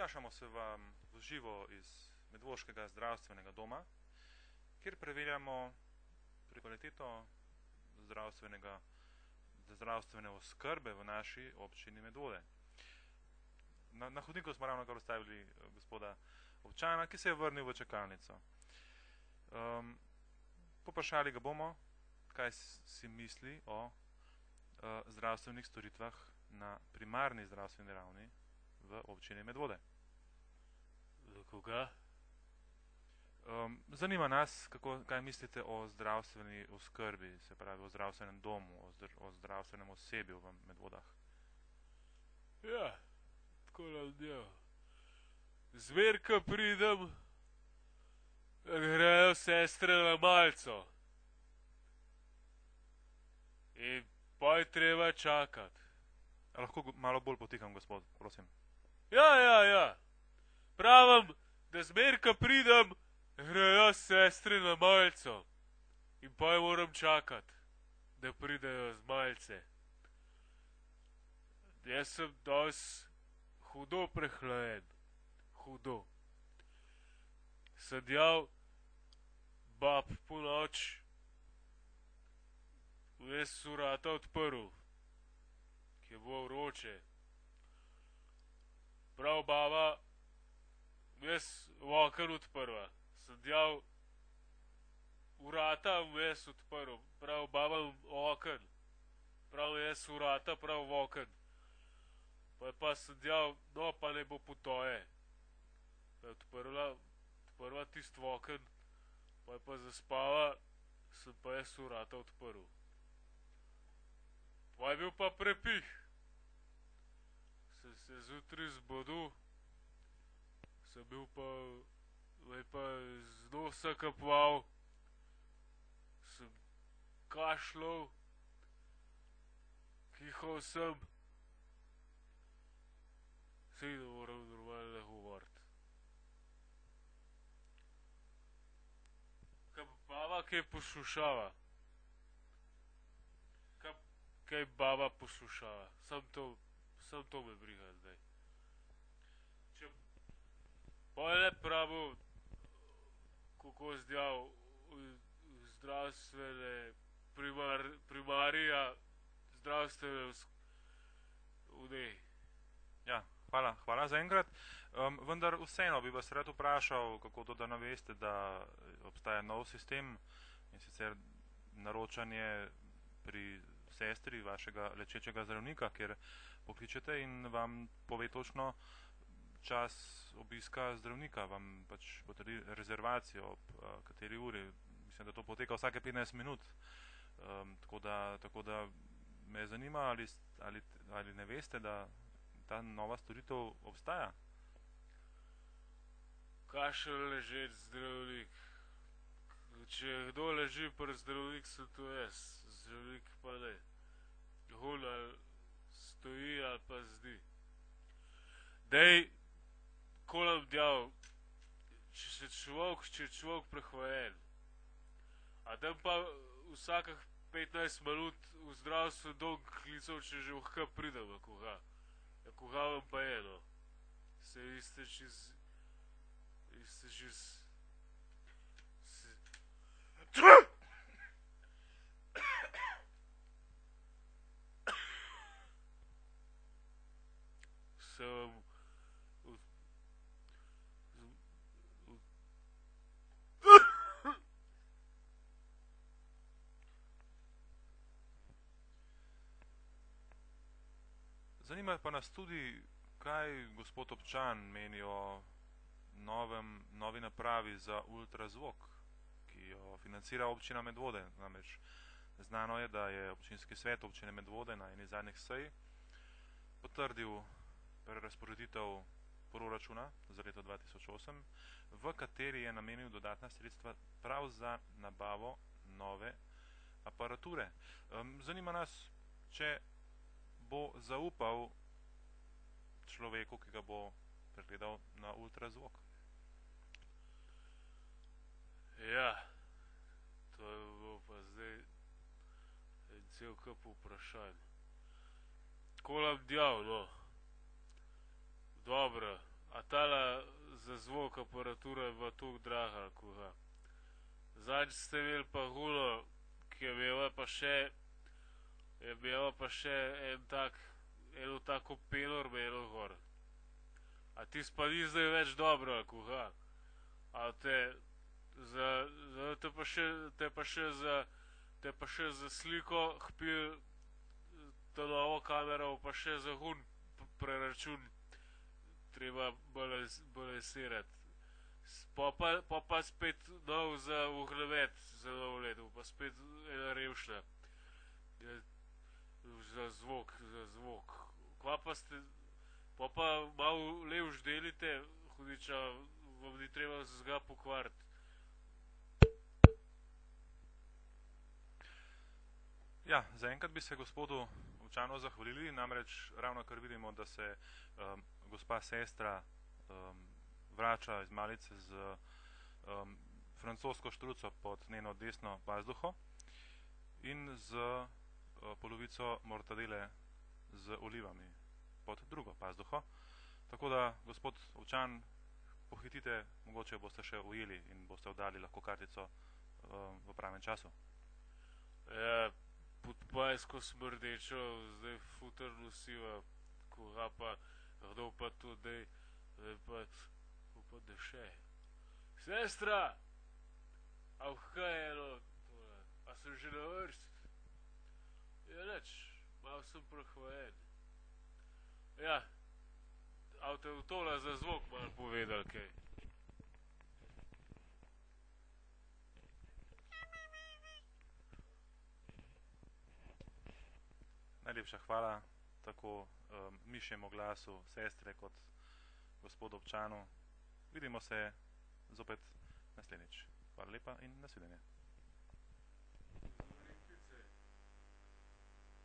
Oglašamo se vam v živo iz Medvoškega zdravstvenega doma, kjer preverjamo kvaliteto zdravstvene oskrbe v naši občini Medvode. Na hodniku smo ravno kar ustavili gospoda občana, ki se je vrnil v čakalnico. Poprašali ga bomo, kaj si misli o zdravstvenih storitvah na primarni zdravstveni ravni v občini Medvode. Za koga? Zanima nas, kaj mislite o zdravstveni oskrbi, se pravi o zdravstvenem domu, o zdravstvenem osebju v Medvodah. Ja, tako ljudje. Zmer, ko pridem, grejo sestre na malco. In pa je treba čakati. Lahko malo bolj potikam, gospod, prosim. Ja. Pravim, da zmer, ko pridem, grejo sestre na malco. In pa je moram čakati, da pridejo z malce. Jaz sem danes hudo prehlajen. Hudo. Sedjal bab po noč, vmes vrata odprl, ki je bilo vroče. Prav baba vmes oken odprla. Sedjal vrata vmes odprl, prav baba oken. Prav vmes vrata, prav oken. Pa sedjal, no pa ne bo potoje. Pa je odprla tist oken, pa zaspala, sem pa jaz vrata odprl. Pa je bil pa prepih. Sem se zjutraj zbudil, sem bil pa, z nosa kaplal, sem kašljal, kihal sem, saj ne moram normalno govoriti. Baba kaj poslušava. Kaj baba poslušava. Sam to me briga zdaj. Pa je le pravil, kako zdjal zdravstvene primarija, zdravstvene Ja, hvala za enkrat. Vendar vseeno bi vas rad vprašal, kako to, da naveste, da obstaja nov sistem, in sicer naročanje pri sestri vašega lečečega zdravnika, kjer pokličete in vam pove točno čas obiska zdravnika, vam pač potrdi rezervacijo ob kateri uri. Mislim, da to poteka vsake 15 minut. Tako da me zanima, ali ne veste, da ta nova storitev obstaja. Kašel ležeč zdravnik. Če kdo leži pri zdravnik, sem to jaz. Zdravnik pa ne. Hun ali stoji ali pa zdi. Dej, kolam djav, če je človek prehlajen, a tam pa vsakih 15 minut v zdravstvu dom klical, če že vhka pridem, koga vam pa je, no. Se iste čiz... Zanima pa nas tudi, kaj gospod občan meni o novi napravi za ultrazvok, ki jo financira občina Medvode. Namreč znano je, da je občinski svet občine Medvode na eni zadnjih sej potrdil prerazporeditev proračuna za leto 2008, v kateri je namenil dodatna sredstva prav za nabavo nove aparature. Zanima nas, če bo zaupal človeku, ki ga bo pregledal na ultrazvok. Ja, to je bilo pa zdaj en cel kup vprašanj. Kolam djav, no. Dobro, a ta ampak aparatura je bila toliko draga, kuha. Zadnjič ste imeli pa Hulo, ki je imela pa še eno tako penor imelo gor. A tis pa ni zdaj več dobro, kuha. A te pa še za sliko hpil ta novo kamero, pa še za hun preračun treba balansirat. Pa spet nov za ognjemet za novo leto, pa spet ena revšna. Za zvok. Kva pa ste, pa malo levš delite, hudiča, vam ni treba zga pokvariti. Ja, zaenkrat bi se gospodu Ovčanu zahvalili, namreč ravno kar vidimo, da se gospa sestra vrača iz malice z francosko štruco pod njeno desno pazduho in z polovico mortadele z olivami pod drugo pazduho. Tako da, gospod Ovčan, pohitite, mogoče boste še ujeli in boste oddali lahko kartico v pravem času. Ja, podpajsko smrdečo, zdaj futer nosiva, koga pa, kdo pa to dej, pa da še. Sestra! A kaj je eno tole? A sem že na vrst? Ja, neč, malo sem prehvajen. Ja, a te v tole za zvok malo povedal, kaj? Najlepša hvala tako mišjemu glasu sestre kot gospodu Ovčanu. Vidimo se zopet naslednjič. Hvala lepa in nasvidenje.